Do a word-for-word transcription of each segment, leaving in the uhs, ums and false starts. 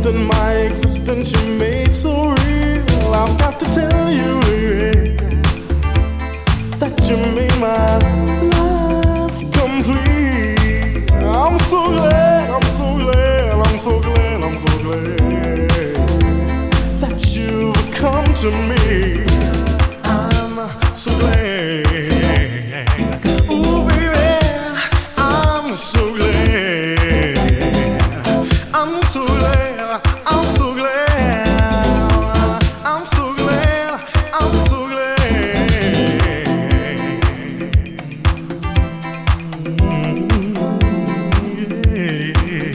that my existence you made so real. I've got to tell you that you made my life complete. I'm so glad, I'm so glad, I'm so glad, I'm so glad that you've come to me. I'm so glad. Ooh, baby, I'm so glad. I'm so glad. I'm so glad. I'm so glad. I'm so glad. Yeah.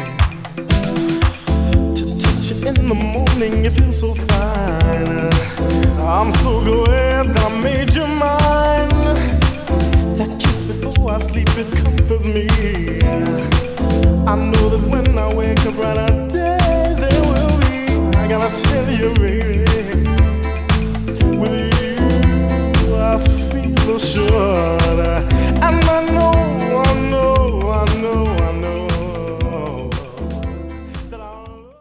To touch you in the morning, you feel so fine. I'm so glad that I made you mine. That kiss before I sleep, it comforts me. I know that when I wake up right, I